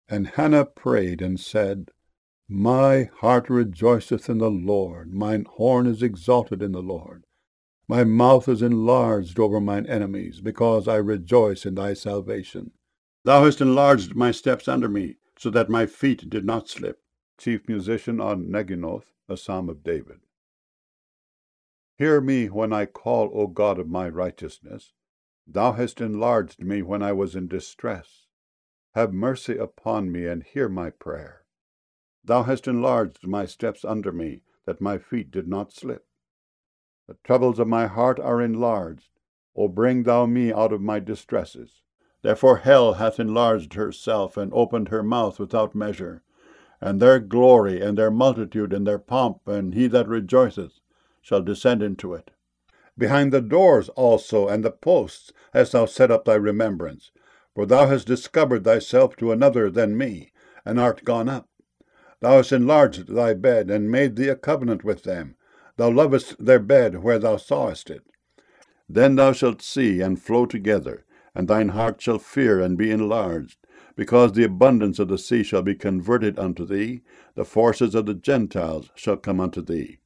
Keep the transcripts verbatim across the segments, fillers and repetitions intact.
And Hannah prayed and said, My heart rejoiceth in the Lord, mine horn is exalted in the Lord. My mouth is enlarged over mine enemies, because I rejoice in thy salvation. Thou hast enlarged my steps under me, so that my feet did not slip. Chief musician on Neginoth, a psalm of David. Hear me when I call, O God of my righteousness. Thou hast enlarged me when I was in distress. Have mercy upon me and hear my prayer. Thou hast enlarged my steps under me, that my feet did not slip. The troubles of my heart are enlarged. O bring thou me out of my distresses. Therefore hell hath enlarged herself, and opened her mouth without measure. And their glory, and their multitude, and their pomp, and he that rejoiceth, shall descend into it. Behind the doors also and the posts hast thou set up thy remembrance. For thou hast discovered thyself to another than me, and art gone up. Thou hast enlarged thy bed, and made thee a covenant with them. Thou lovest their bed where thou sawest it. Then thou shalt see and flow together, and thine heart shall fear and be enlarged, because the abundance of the sea shall be converted unto thee, the forces of the Gentiles shall come unto thee.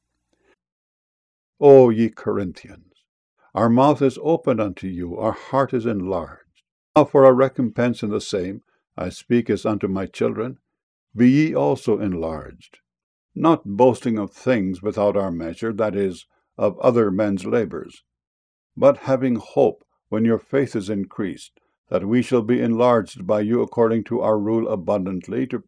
O ye Corinthians, our mouth is opened unto you, our heart is enlarged. Now for a recompense in the same, I speak as unto my children, be ye also enlarged, not boasting of things without our measure, that is, of other men's labors, but having hope, when your faith is increased, that we shall be enlarged by you according to our rule abundantly, to